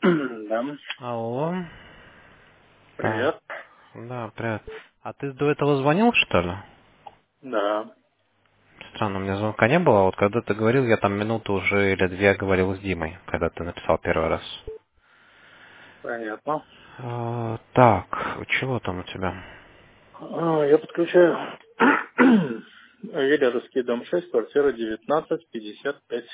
Да, Алло. Так, привет. да, привет. А ты до этого звонил, что ли? Да, Странно, у меня звонка не было, а вот когда ты говорил, я там минуту уже или две говорил с Димой, когда ты написал первый раз. понятно. Так, чего там у тебя? Я подключаю Веллеровский дом 6, квартира 1955.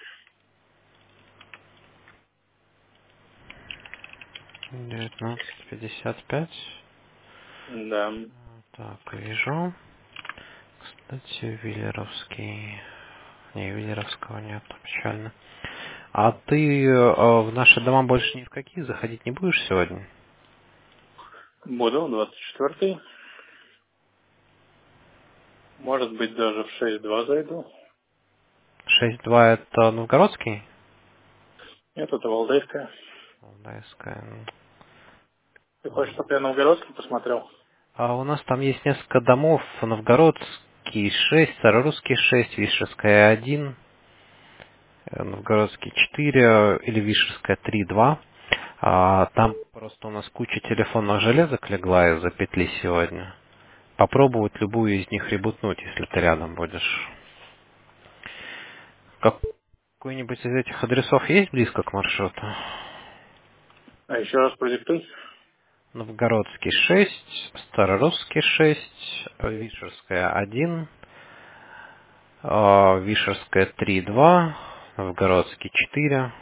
19:55. Да. Так, вижу. Кстати, Виллеровский. Не, Виллеровского нет, печально. А ты в наши дома больше ни в какие заходить не будешь сегодня? Буду 24. Может быть, даже в 6.2 зайду. 6:2 это Новгородский? Нет, это Валдайская. Алтайская. Ты хочешь, чтобы я Новгородский посмотрел? А у нас там есть несколько домов. Новгородский 6, Старорусский 6, Вишерская 1, Новгородский 4 или Вишерская 3, 2. Там просто у нас куча телефонных железок легла из-за петли сегодня. Попробовать любую из них ребутнуть, если ты рядом будешь. Какой-нибудь из этих адресов есть близко к маршруту? А еще раз продиктуй. Новгородский 6, Старорусский 6, Вишерская 1, Вишерская 3, 2, Новгородский 4.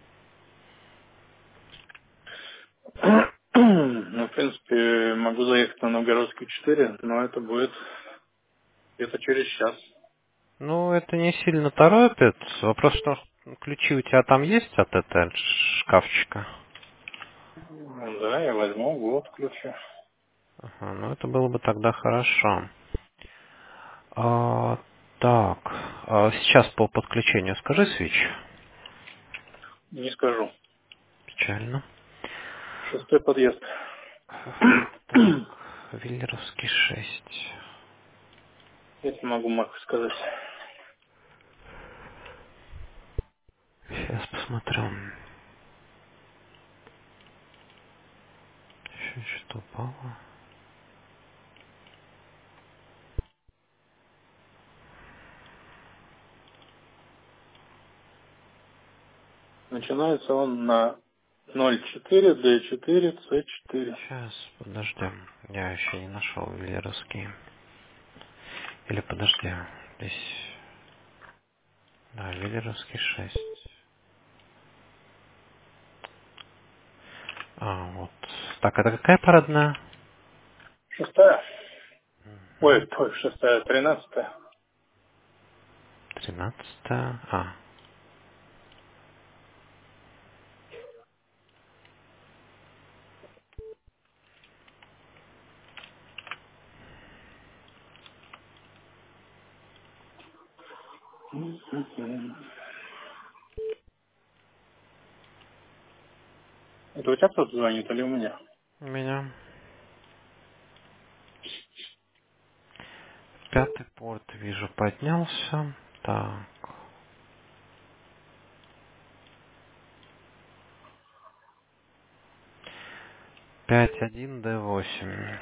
Ну, в принципе, могу заехать на Новгородский 4, но это будет где-то через час. Ну, это не сильно торопит. Вопрос, что ключи у тебя там есть от этого шкафчика? Да, я возьму, вот ключи. Ага, ну это было бы тогда хорошо. А, так, сейчас по подключению скажи свич. Не скажу. Печально. Шестой подъезд. Так, Виллеровский 6. Если могу Марк сказать. Сейчас посмотрю. Еще что-то упало. Начинается он на 04, D4, C4. Сейчас, подожди. Я еще не нашел Виллеровский. Или подожди. Здесь... Да, Виллеровский 6. Вот. Так, это какая парадная? Шестая. Ой, Мгм. шестая, 13. 13. Это у тебя кто-то звонит или у меня? У меня. Пятый порт, вижу, поднялся. Так. 5.1 D8.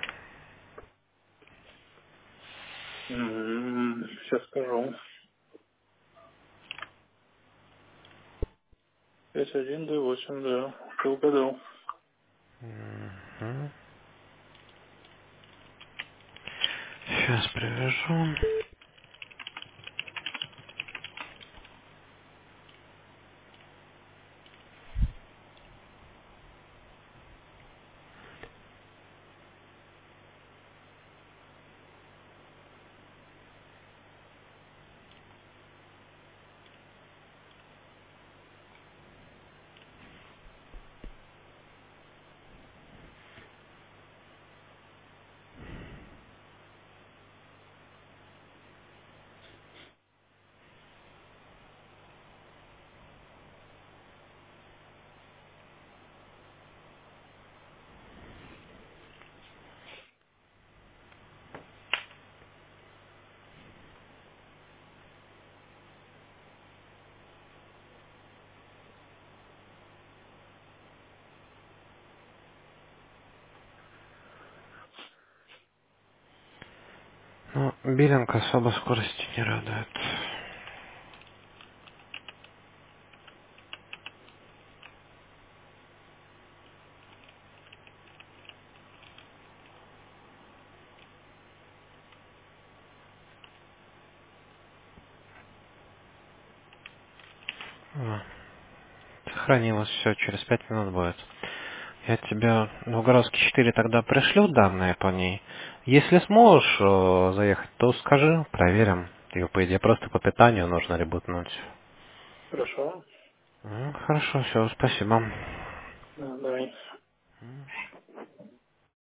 Сейчас скажу. 5.1, D8, да. Ты угадал. Мгм. Сейчас привяжу. Ну, биллинг особо скорости не радует. А, сохранилось все, через 5 минут будет. Я тебе Новгородский 4 тогда пришлю данные по ней. Если сможешь заехать, то скажи, проверим. Ее, по идее, просто по питанию нужно ребутнуть. Хорошо. Хорошо, все, спасибо. Да, давай.